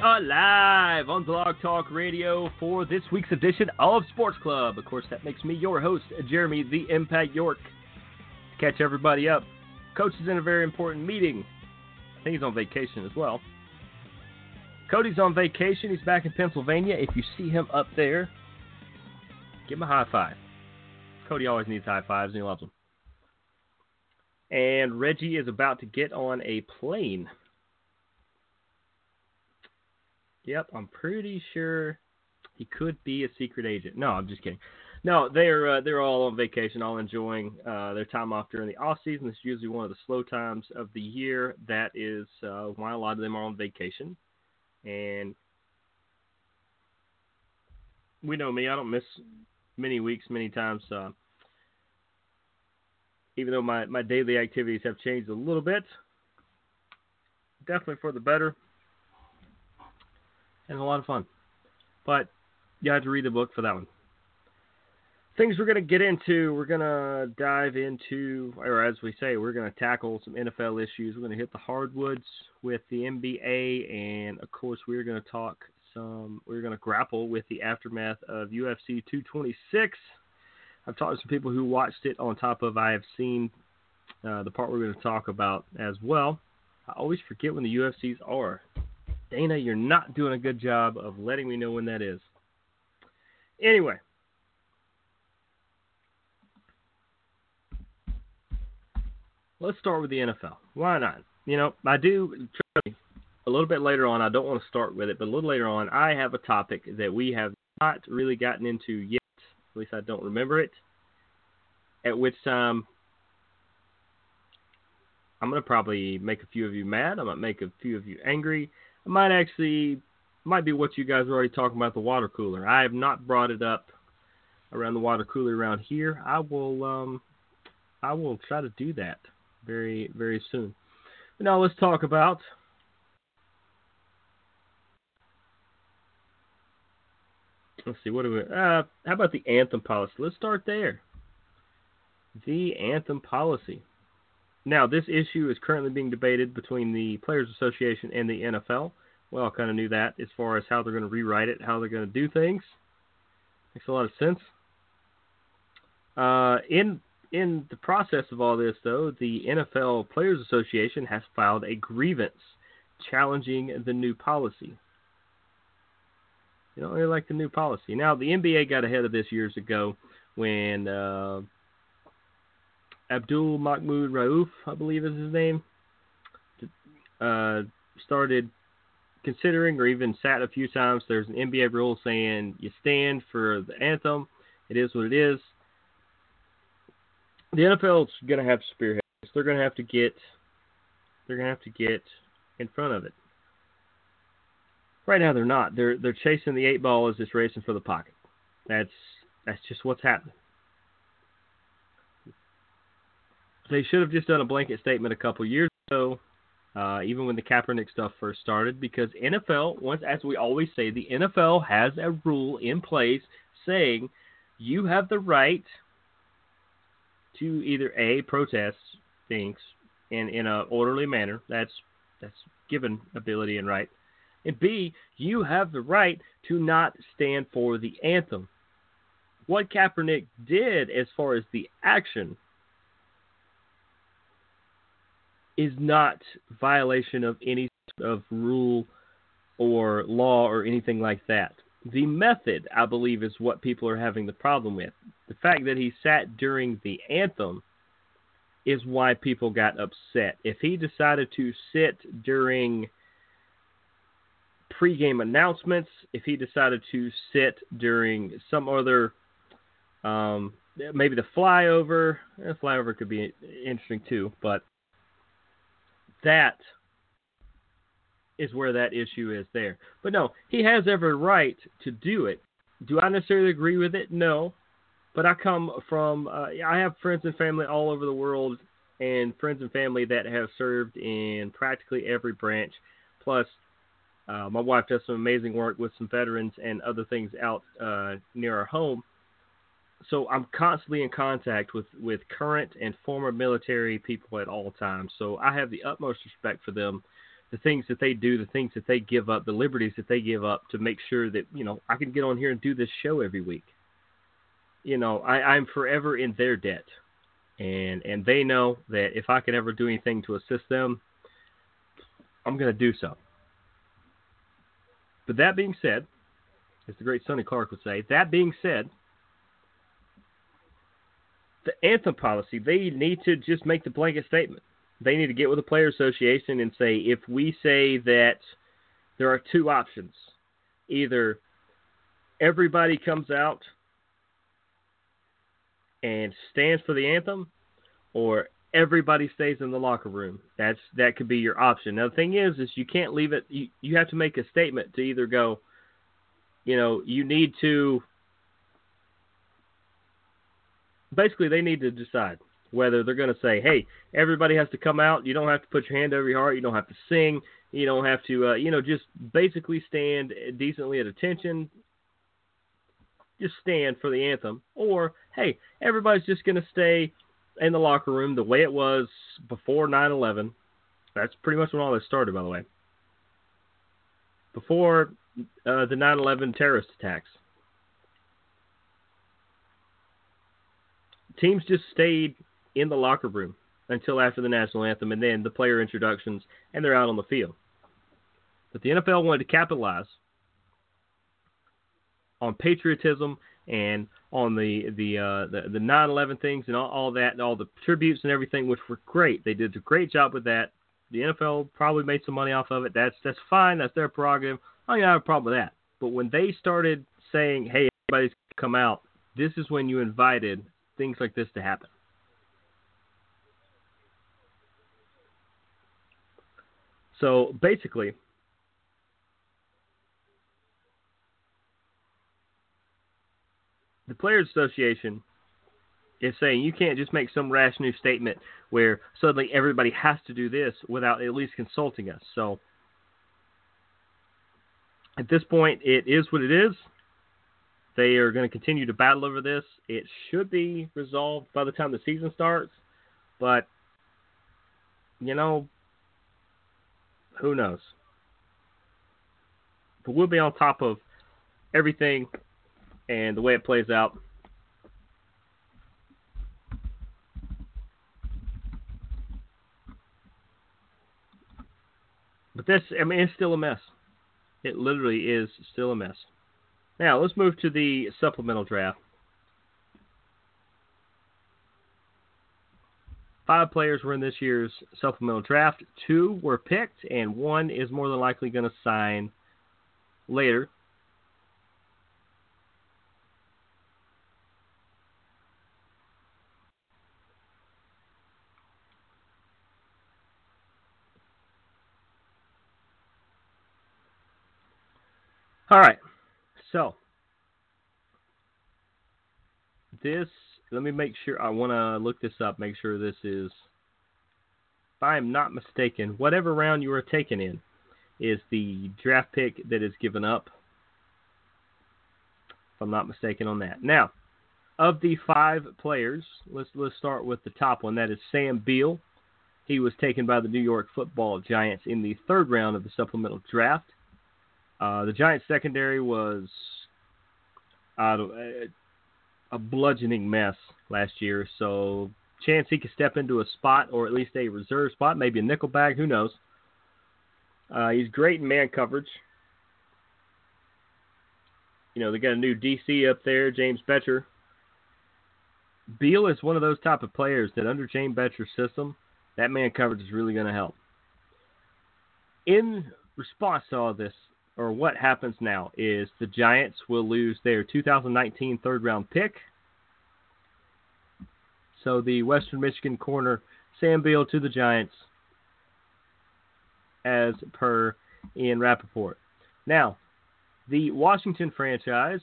are live on Blog Talk Radio for this week's edition of Sports Club. Of course, that makes me your host, Jeremy the Impact York. To catch everybody up, Coach is in a very important meeting. I think he's on vacation as well. Cody's on vacation. He's back in Pennsylvania. If you see him up there, give him a high five. Cody always needs high fives, and he loves them. And Reggie is about to get on a plane. Yep, I'm pretty sure he could be a secret agent. No, I'm just kidding. No, they're all on vacation, all enjoying their time off during the off season. It's usually one of the slow times of the year. That is why a lot of them are on vacation. And we know me, I don't miss many weeks, many times. Even though my daily activities have changed a little bit, definitely for the better. And a lot of fun. But you have to read the book for that one. Things we're going to get into, we're going to dive into, or as we say, we're going to tackle some NFL issues. We're going to hit the hardwoods with the NBA, and of course we're going to grapple with the aftermath of UFC 226. I've talked to some people who watched it on top of I have seen the part we're going to talk about as well. I always forget when the UFCs are. Dana, you're not doing a good job of letting me know when that is. Anyway. Let's start with the NFL. Why not? You know, I do, trust me, a little bit later on, I don't want to start with it, but a little later on, I have a topic that we have not really gotten into yet. At least I don't remember it. At which time, I'm going to probably make a few of you mad. I might make a few of you angry. Might be what you guys are already talking about, the water cooler. I have not brought it up around the water cooler around here. I will try to do that very, very soon. But now let's talk about how about the anthem policy? Let's start there. The anthem policy. Now, this issue is currently being debated between the Players Association and the NFL. Well, I kind of knew that as far as how they're going to rewrite it, how they're going to do things. Makes a lot of sense. In the process of all this, though, the NFL Players Association has filed a grievance challenging the new policy. You know, they like the new policy. Now, the NBA got ahead of this years ago when Abdul Mahmoud Rauf, I believe is his name, started considering or even sat a few times. There's an NBA rule saying you stand for the anthem. It is what it is. The NFL is going to have spearheads. They're going to have to get in front of it. Right now they're not. They're chasing the 8 ball as it's racing for the pocket. That's just what's happening. They should have just done a blanket statement a couple years ago, even when the Kaepernick stuff first started, because NFL, as we always say, the NFL has a rule in place saying you have the right to either A, protest things in an orderly manner, that's given ability and right, and B, you have the right to not stand for the anthem. What Kaepernick did as far as the action is not violation of any sort of rule or law or anything like that. The method, I believe, is what people are having the problem with. The fact that he sat during the anthem is why people got upset. If he decided to sit during pregame announcements, if he decided to sit during some other, maybe the flyover could be interesting too, but that is where that issue is there. But no, he has every right to do it. Do I necessarily agree with it? No. But I come from, I have friends and family all over the world, and friends and family that have served in practically every branch. Plus, my wife does some amazing work with some veterans and other things out near our home. So I'm constantly in contact with current and former military people at all times. So I have the utmost respect for them the things that they do, the things that they give up, the liberties that they give up to make sure that, I can get on here and do this show every week. I'm forever in their debt. And they know that if I can ever do anything to assist them, I'm going to do so. But that being said, as the great Sonny Clark would say, that being said, the anthem policy, they need to just make the blanket statement. They need to get with the Player Association and say, if we say that there are two options, either everybody comes out and stands for the anthem, or everybody stays in the locker room. That could be your option. Now, the thing is you can't leave it. You have to make a statement to either go, you need to. Basically, they need to decide whether they're going to say, hey, everybody has to come out. You don't have to put your hand over your heart. You don't have to sing. You don't have to, just basically stand decently at attention. Just stand for the anthem. Or, hey, everybody's just going to stay in the locker room the way it was before 9/11. That's pretty much when all this started, by the way. Before the 9/11 terrorist attacks. Teams just stayed in the locker room until after the national anthem and then the player introductions, and they're out on the field. But the NFL wanted to capitalize on patriotism and on the 9/11 things and all that, and all the tributes and everything, which were great. They did a great job with that. The NFL probably made some money off of it. That's fine. That's their prerogative. I don't have a problem with that. But when they started saying, hey, everybody's come out, this is when you invited things like this to happen. So basically, the Players Association is saying you can't just make some rash new statement where suddenly everybody has to do this without at least consulting us. So at this point, it is what it is. They are going to continue to battle over this. It should be resolved by the time the season starts. But, who knows? But we'll be on top of everything and the way it plays out. But it's still a mess. It literally is still a mess. Now, let's move to the supplemental draft. 5 players were in this year's supplemental draft. 2 were picked, and 1 is more than likely going to sign later. All right. So, let me make sure, I want to look this up, make sure this is, if I am not mistaken, whatever round you are taken in is the draft pick that is given up, if I'm not mistaken on that. Now, of the 5 players, let's start with the top one, that is Sam Beal. He was taken by the New York Football Giants in the 3rd round of the supplemental draft. The Giants secondary was a bludgeoning mess last year, so chance he could step into a spot, or at least a reserve spot, maybe a nickel bag, who knows. He's great in man coverage. They got a new DC up there, James Betcher. Beal is one of those type of players that under James Betcher's system, that man coverage is really going to help. In response to all this, or what happens now, is the Giants will lose their 2019 3rd-round pick. So the Western Michigan corner, Sam Beal, to the Giants, as per Ian Rappaport. Now, the Washington franchise,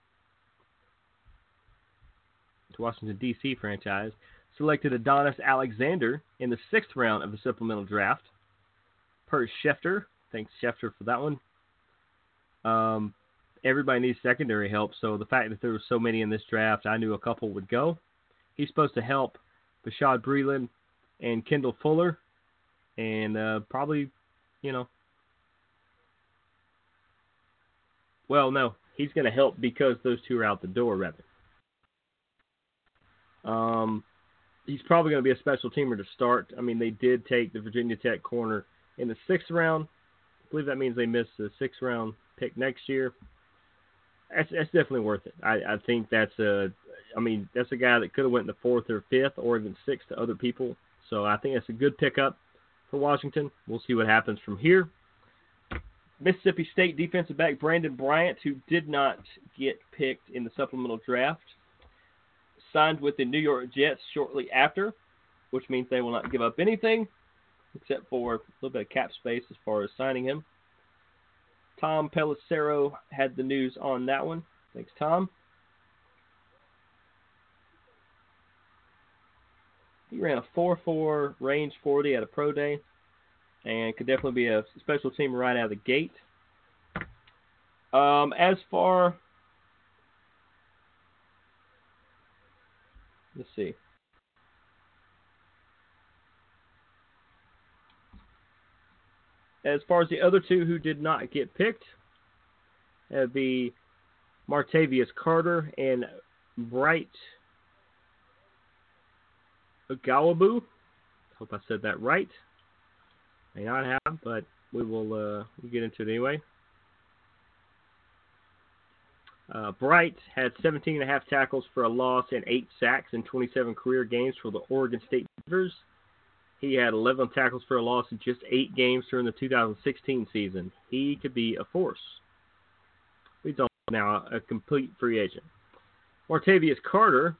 the Washington, D.C. franchise, selected Adonis Alexander in the 6th round of the supplemental draft, per Schefter. Thanks, Schefter, for that one. Everybody needs secondary help, so the fact that there were so many in this draft, I knew a couple would go. He's supposed to help Bashaud Breeland and Kendall Fuller, and probably you know. Well, no, he's going to help because those two are out the door, rather. He's probably going to be a special teamer to start. I mean, they did take the Virginia Tech corner in the 6th round. I believe that means they missed the 6th round pick next year. That's definitely worth it. I think that's a guy that could have went in the 4th or 5th or even 6th to other people. So I think that's a good pickup for Washington. We'll see what happens from here. Mississippi State defensive back Brandon Bryant, who did not get picked in the supplemental draft, signed with the New York Jets shortly after, which means they will not give up anything except for a little bit of cap space as far as signing him. Tom Pelissero had the news on that one. Thanks, Tom. He ran a 4.4 range 40 at a pro day and could definitely be a special team right out of the gate. Let's see. As far as the other two who did not get picked, that'd be Martavius Carter and Bright Gawabu. Hope I said that right. May not have, but we'll get into it anyway. Bright had 17.5 tackles for a loss and 8 sacks in 27 career games for the Oregon State Beavers. He had 11 tackles for a loss in just 8 games during the 2016 season. He could be a force. He's now a complete free agent. Martavius Carter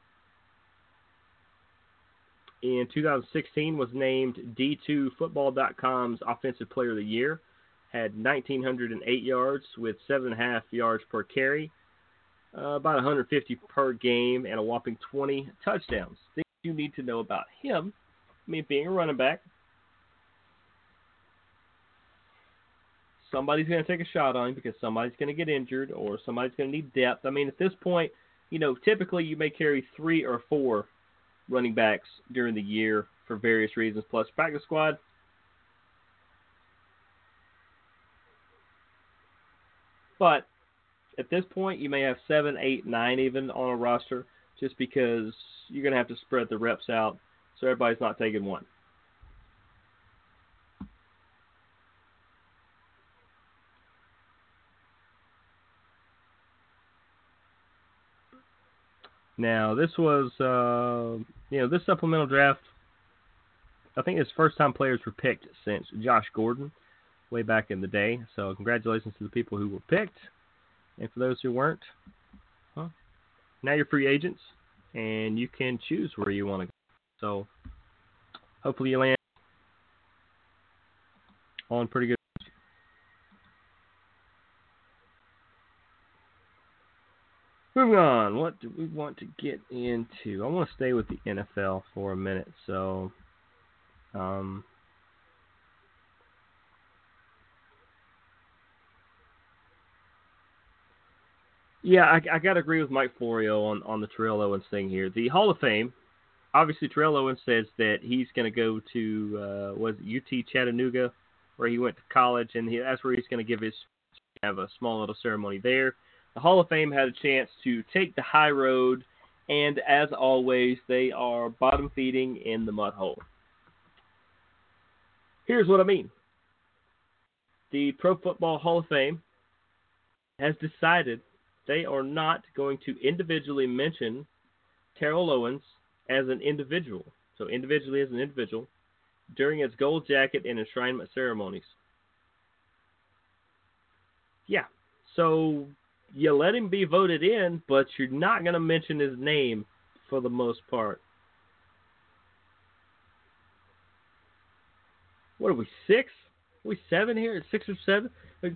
in 2016 was named D2Football.com's Offensive Player of the Year. Had 1,908 yards with 7.5 yards per carry, about 150 per game, and a whopping 20 touchdowns. Things you need to know about him. I mean, being a running back, somebody's going to take a shot on him because somebody's going to get injured or somebody's going to need depth. I mean, at this point, typically you may carry 3 or 4 running backs during the year for various reasons, plus practice squad. But at this point, you may have 7, 8, 9 even on a roster just because you're going to have to spread the reps out so everybody's not taking one. Now, this was, this supplemental draft, I think it's first time players were picked since Josh Gordon way back in the day. So congratulations to the people who were picked. And for those who weren't, now you're free agents and you can choose where you want to go. So hopefully you land on pretty good. Moving on, what do we want to get into? I want to stay with the NFL for a minute. So, yeah, I got to agree with Mike Florio on the Terrell Owens thing here. The Hall of Fame, obviously Terrell Owens says that he's going to go to, UT Chattanooga, where he went to college, and that's where he's going to have a small little ceremony there. The Hall of Fame had a chance to take the high road, and as always, they are bottom feeding in the mud hole. Here's what I mean. The Pro Football Hall of Fame has decided they are not going to individually mention Terrell Owens as an individual, so individually as an individual, during its gold jacket and enshrinement ceremonies. Yeah, so you let him be voted in, but you're not going to mention his name for the most part. What are we, 6? Are we 7 here? 6 or 7?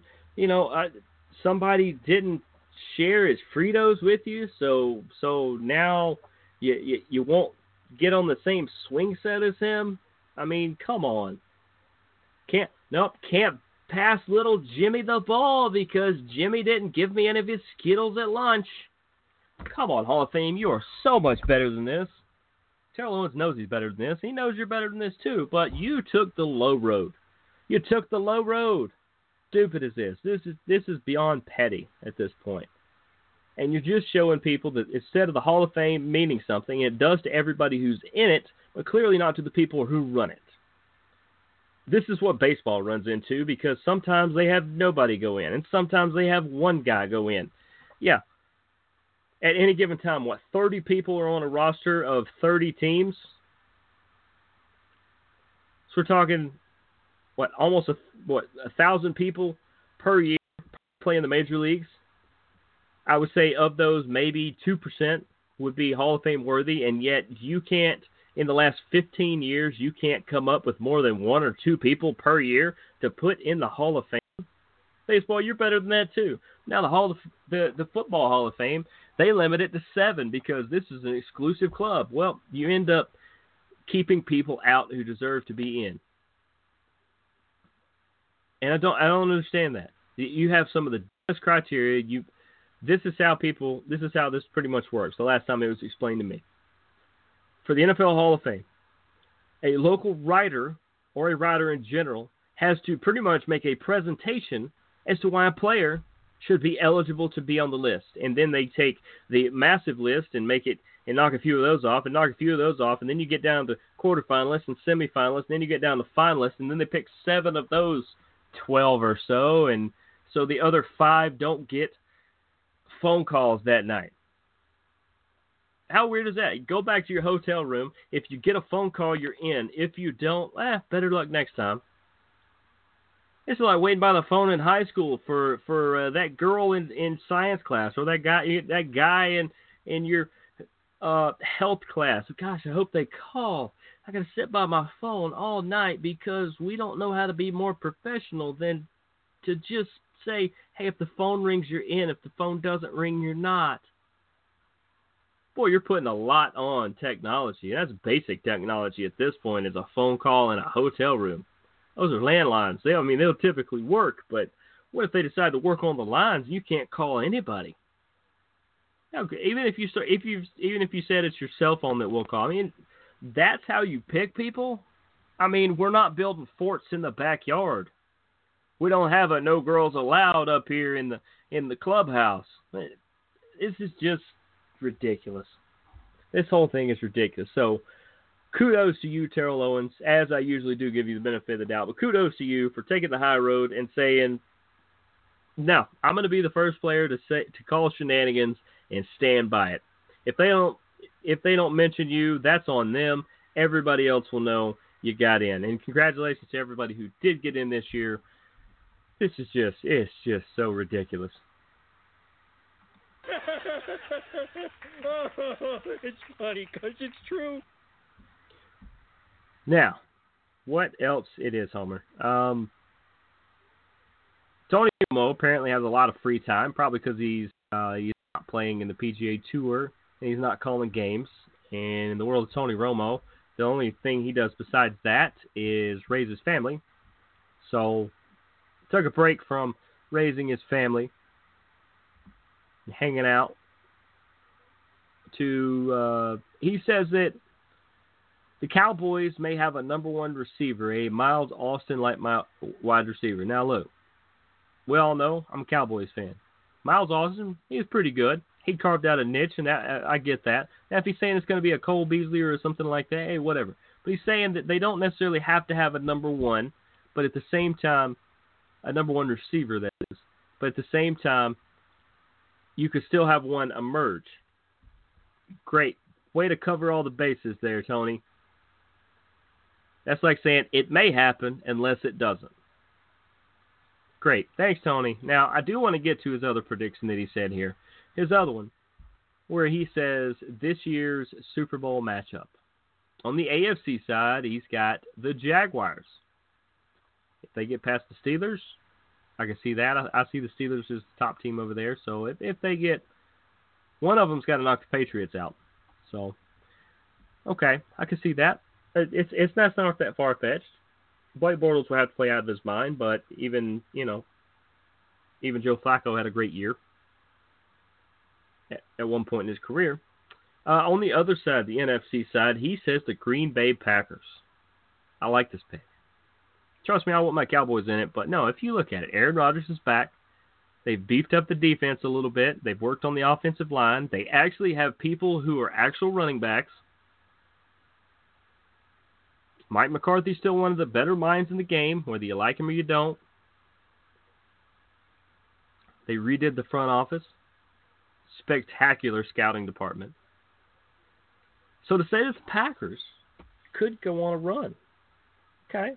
Somebody didn't share his Fritos with you, so now you won't get on the same swing set as him. I mean, come on. Can't pass little Jimmy the ball because Jimmy didn't give me any of his Skittles at lunch. Come on, Hall of Fame, you are so much better than this. Terrell Owens knows he's better than this. He knows you're better than this too, but you took the low road. You took the low road. Stupid is this? This is beyond petty at this point. And you're just showing people that instead of the Hall of Fame meaning something, it does to everybody who's in it, but clearly not to the people who run it. This is what baseball runs into because sometimes they have nobody go in, and sometimes they have one guy go in. Yeah. At any given time, 30 people are on a roster of 30 teams? So we're talking, almost 1,000 people per year playing the major leagues? I would say of those, maybe 2% would be Hall of Fame worthy, and yet you can't, in the last 15 years, you can't come up with more than 1 or 2 people per year to put in the Hall of Fame. Baseball, you're better than that too. Now the Football Hall of Fame, they limit it to 7 because this is an exclusive club. Well, you end up keeping people out who deserve to be in. And I don't understand that. You have some of the best criteria. This is how this pretty much works. The last time it was explained to me. For the NFL Hall of Fame, a local writer or a writer in general has to pretty much make a presentation as to why a player should be eligible to be on the list. And then they take the massive list and knock a few of those off, and knock a few of those off, and then you get down to quarterfinalists and semifinalists, and then you get down to finalists, and then they pick 7 of those 12 or so, and so the other 5 don't get phone calls that night. How weird is that? Go back to your hotel room. If you get a phone call, you're in. If you don't, better luck next time. It's like waiting by the phone in high school for that girl in science class, or that guy in your health class. Gosh, I hope they call. I got to sit by my phone all night because we don't know how to be more professional than to just say, hey, if the phone rings, you're in. If the phone doesn't ring, you're not. Boy, you're putting a lot on technology. That's basic technology at this point, is a phone call in a hotel room. Those are landlines. They'll typically work, but what if they decide to work on the lines and you can't call anybody? Okay, even if you said it's your cell phone that will call. That's how you pick people? We're not building forts in the backyard. We don't have a no girls allowed up here in the clubhouse. This is just ridiculous. This whole thing is ridiculous. So kudos to you, Terrell Owens, as I usually do give you the benefit of the doubt, but kudos to you for taking the high road and saying, no, I'm going to be the first player to call shenanigans and stand by it. If they don't mention you, that's on them. Everybody else will know you got in. And congratulations to everybody who did get in this year. It's just so ridiculous. It's funny because it's true. Now, what else it is, Homer? Tony Romo apparently has a lot of free time, probably because he's not playing in the PGA Tour and he's not calling games. And in the world of Tony Romo, the only thing he does besides that is raise his family. So, took a break from raising his family, hanging out. He says that the Cowboys may have a number 1 receiver, a Miles Austin-like wide receiver. Now, look, we all know I'm a Cowboys fan. Miles Austin, he was pretty good. He carved out a niche, and I get that. Now, if he's saying it's going to be a Cole Beasley or something like that, hey, whatever. But he's saying that they don't necessarily have to have a number 1, but at the same time, a number 1 receiver, that is. But at the same time, you could still have one emerge. Great. Way to cover all the bases there, Tony. That's like saying it may happen unless it doesn't. Great. Thanks, Tony. Now, I do want to get to his other prediction that he said here. His other one, where he says this year's Super Bowl matchup. On the AFC side, he's got the Jaguars. If they get past the Steelers, I can see that. I see the Steelers as the top team over there. So if they get, one of them's got to knock the Patriots out. So, okay, I can see that. It's not that far-fetched. Blake Bortles will have to play out of his mind, but even Joe Flacco had a great year at one point in his career. On the other side, the NFC side, he says the Green Bay Packers. I like this pick. Trust me, I want my Cowboys in it. But no, if you look at it, Aaron Rodgers is back. They've beefed up the defense a little bit. They've worked on the offensive line. They actually have people who are actual running backs. Mike McCarthy's still one of the better minds in the game, whether you like him or you don't. They redid the front office. Spectacular scouting department. So to say that the Packers could go on a run. Okay.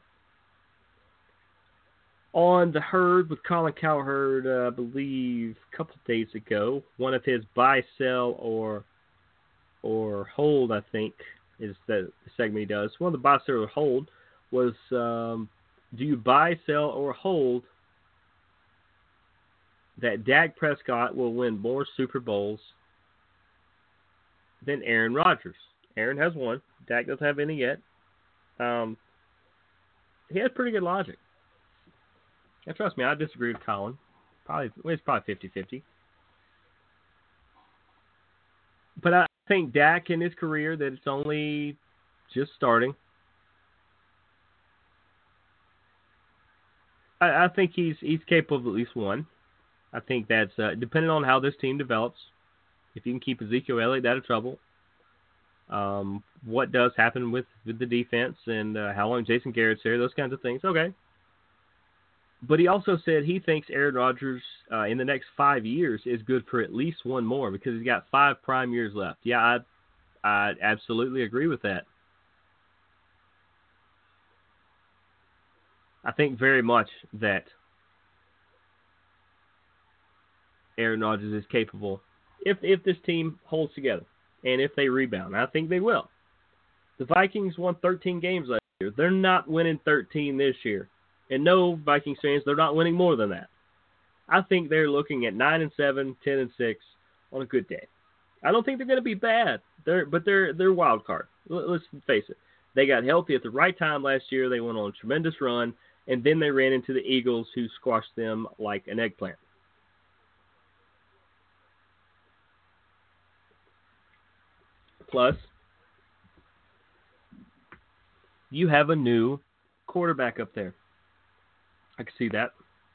On the Herd with Colin Cowherd, I believe a couple of days ago, one of his buy, sell, or hold, I think, is the segment he does. One of the buy, sell, or hold was, do you buy, sell, or hold that Dak Prescott will win more Super Bowls than Aaron Rodgers? Aaron has one. Dak doesn't have any yet. He has pretty good logic. And trust me, I disagree with Colin. It's probably 50-50. But I think Dak in his career, that it's only just starting. I think he's capable of at least one. I think that's depending on how this team develops. If you can keep Ezekiel Elliott out of trouble, what does happen with the defense and how long Jason Garrett's there, those kinds of things. Okay. But he also said he thinks Aaron Rodgers in the next 5 years is good for at least one more because he's got 5 prime years left. Yeah, I absolutely agree with that. I think very much that Aaron Rodgers is capable if this team holds together and if they rebound. I think they will. The Vikings won 13 games last year. They're not winning 13 this year. And no, Vikings fans, they're not winning more than that. I think they're looking at 9-7, 10-6 on a good day. I don't think they're going to be bad. They're wild card. Let's face it. They got healthy at the right time last year. They went on a tremendous run, and then they ran into the Eagles, who squashed them like an eggplant. Plus, you have a new quarterback up there. I can see that.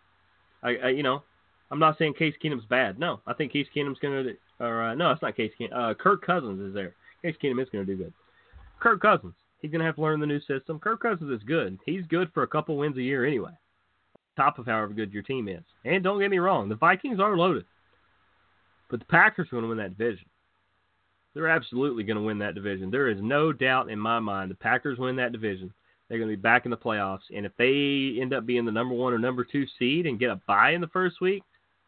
I'm not saying Case Keenum's bad. No, I think Case Keenum's going to. No, it's not Case Keenum. Kirk Cousins is there. Case Keenum is going to do good. Kirk Cousins, he's going to have to learn the new system. Kirk Cousins is good. He's good for a couple wins a year anyway. Top of however good your team is. And don't get me wrong, the Vikings are loaded, but the Packers are going to win that division. They're absolutely going to win that division. There is no doubt in my mind the Packers win that division. They're going to be back in the playoffs. And if they end up being the number 1 or number 2 seed and get a bye in the first week,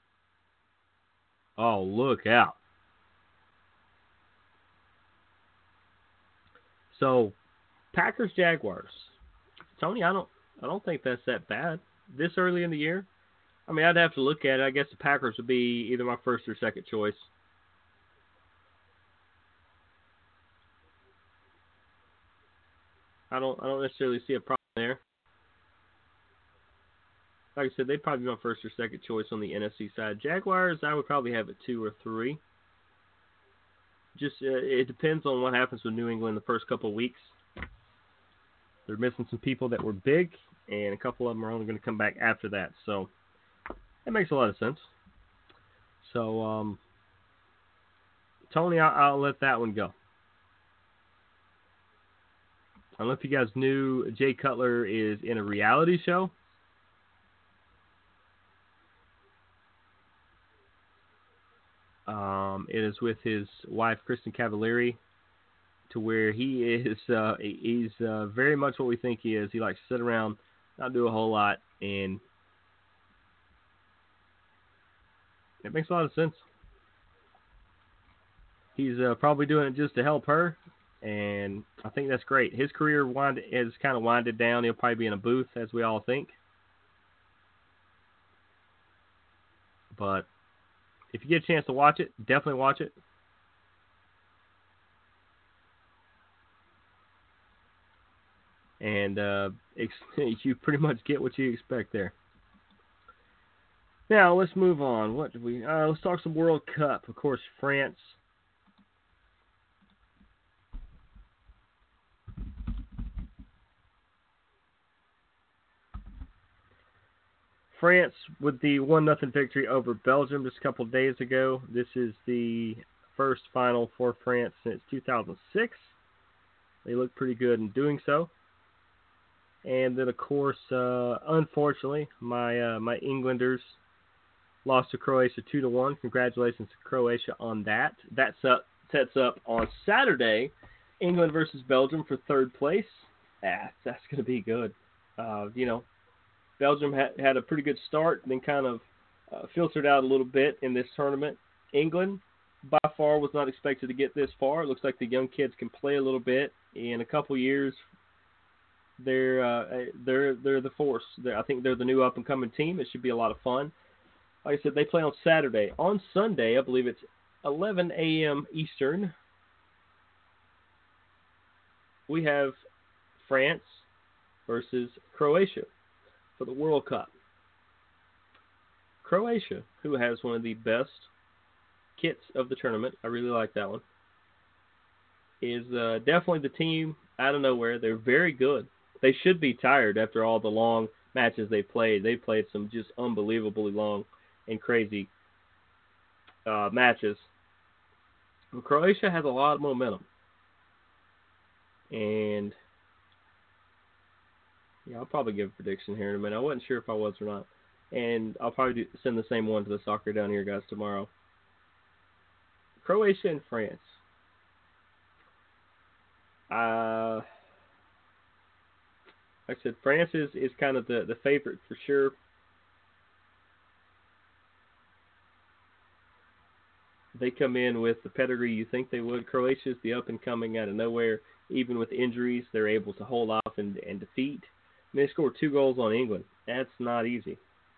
oh, look out. So, Packers-Jaguars. Tony, I don't think that's that bad. This early in the year, I mean, I'd have to look at it. I guess the Packers would be either my first or second choice. I don't necessarily see a problem there. Like I said, they'd probably be my first or second choice on the NFC side. Jaguars, I would probably have it 2 or 3. Just it depends on what happens with New England the first couple of weeks. They're missing some people that were big, and a couple of them are only going to come back after that. So that makes a lot of sense. So, Tony, I'll let that one go. I don't know if you guys knew Jay Cutler is in a reality show. It is with his wife, Kristen Cavallari, to where he is he's very much what we think he is. He likes to sit around, not do a whole lot, and it makes a lot of sense. He's probably doing it just to help her. And I think that's great. His career has kind of winded down. He'll probably be in a booth, as we all think. But if you get a chance to watch it, definitely watch it. And you pretty much get what you expect there. Now, let's move on. Let's talk some World Cup. Of course, France. France with the 1-0 victory over Belgium just a couple of days ago. This is the first final for France since 2006. They look pretty good in doing so. And then, of course, unfortunately, my Englanders lost to Croatia 2-1. Congratulations to Croatia on that. That sets up on Saturday, England versus Belgium for third place. That's going to be good. Belgium had a pretty good start, then kind of filtered out a little bit in this tournament. England, by far, was not expected to get this far. It looks like the young kids can play a little bit. In a couple years, they're the force. I think they're the new up-and-coming team. It should be a lot of fun. Like I said, they play on Saturday. On Sunday, I believe it's 11 a.m. Eastern, we have France versus Croatia for the World Cup. Croatia, who has one of the best kits of the tournament, I really like that one, is definitely the team out of nowhere. They're very good. They should be tired after all the long matches they played. They played some just unbelievably long and crazy matches. But Croatia has a lot of momentum. And I'll probably give a prediction here in a minute. I wasn't sure if I was or not. And I'll probably send the same one to the Soccer Down Here guys tomorrow. Croatia and France. Like I said, France is kind of the favorite for sure. They come in with the pedigree you think they would. Croatia's the up-and-coming out of nowhere. Even with injuries, they're able to hold off and defeat. And they scored 2 goals on England. That's not easy.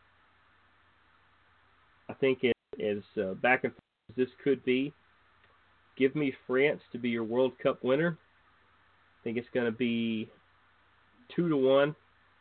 I think as back and forth as this could be, give me France to be your World Cup winner. I think it's going to be 2-1,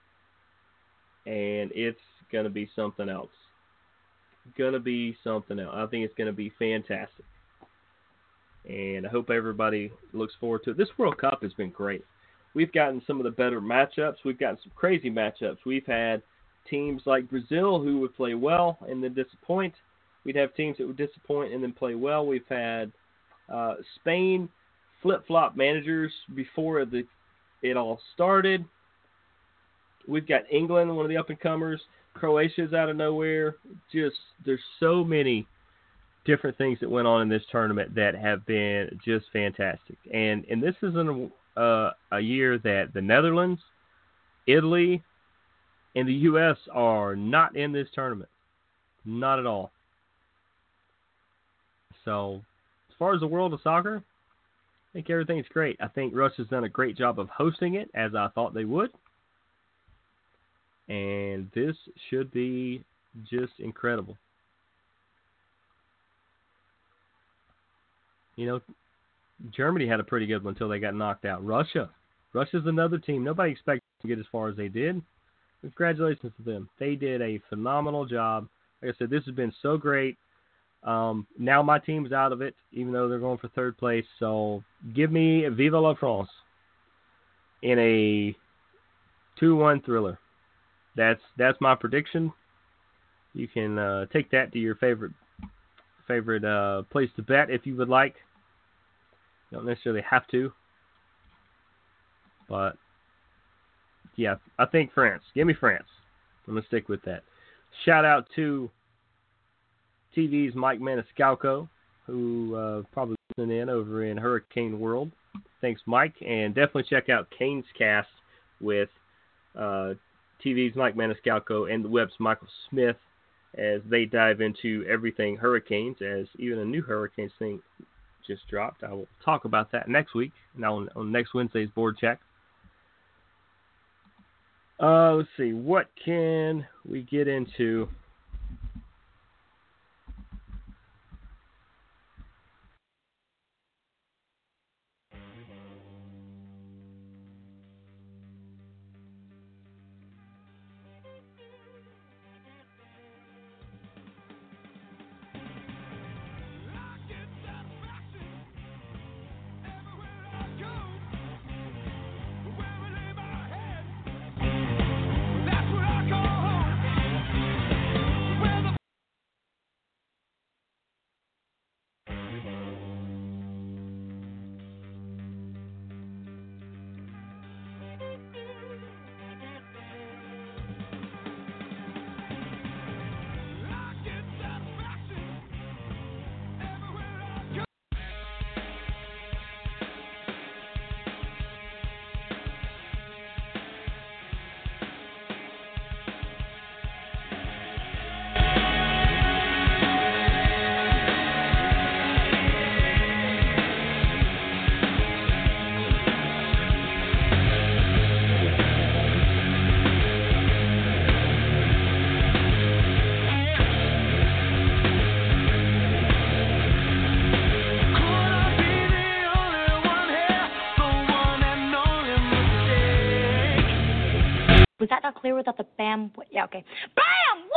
and it's going to be something else. I think it's going to be fantastic. And I hope everybody looks forward to it. This World Cup has been great. We've gotten some of the better matchups. We've gotten some crazy matchups. We've had teams like Brazil who would play well and then disappoint. We'd have teams that would disappoint and then play well. We've had Spain flip-flop managers before it all started. We've got England, one of the up-and-comers. Croatia's out of nowhere. There's so many different things that went on in this tournament that have been just fantastic. And this isn't a year that the Netherlands, Italy, and the U.S. are not in this tournament. Not at all. So, as far as the world of soccer, I think everything's great. I think Russia's done a great job of hosting it, as I thought they would. And this should be just incredible. Germany had a pretty good one until they got knocked out. Russia's another team. Nobody expected to get as far as they did. Congratulations to them. They did a phenomenal job. Like I said, this has been so great. Now my team's out of it, even though they're going for third place. So give me Vive la France in a 2-1 thriller. That's my prediction. You can take that to your favorite place to bet if you would like. You don't necessarily have to. But, yeah, I think France. Give me France. I'm going to stick with that. Shout out to TV's Mike Maniscalco, who probably listening in over in Hurricane World. Thanks, Mike. And definitely check out Kane's Cast with TV's Mike Maniscalco and the web's Michael Smith as they dive into everything hurricanes, as even a new hurricanes thing just dropped. I will talk about that next week, now on next Wednesday's board check. Let's see, what can we get into? without the bam. Yeah, okay. Bam!